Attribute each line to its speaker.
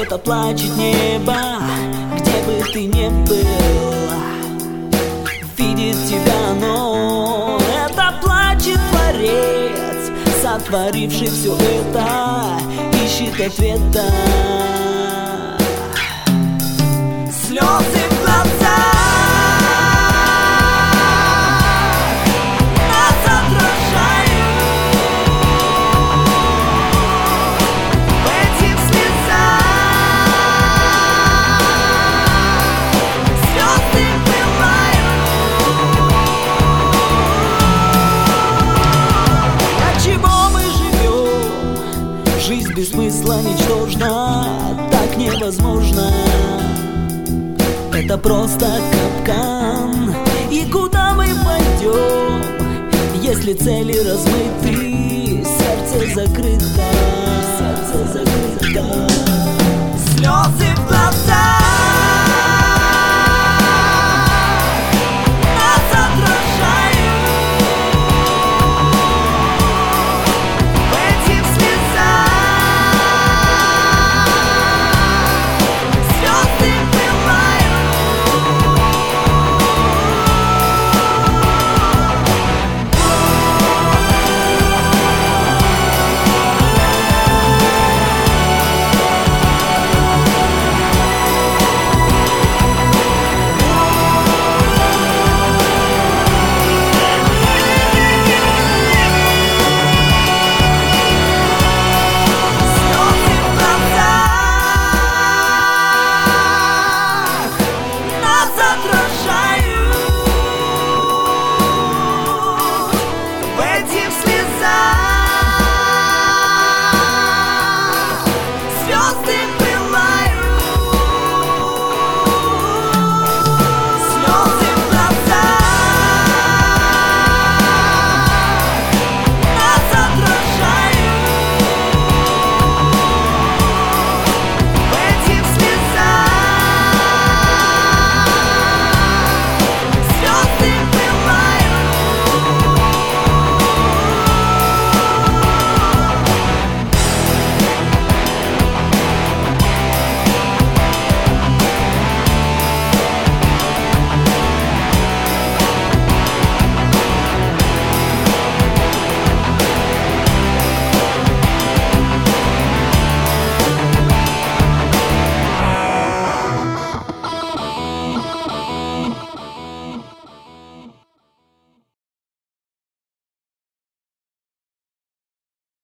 Speaker 1: это плачет небо, где бы ты ни был, видит тебя, но это плачет Творец, сотворивший все это, ищет ответа. Слезы в глазах нас отражают, в этих слезах звезды пылают. Для чего мы живем? Жизнь без смысла ничтожна, так невозможно. Это просто капкан. И куда мы пойдем, если цели размыты, сердце закрыто, сердце закрыто.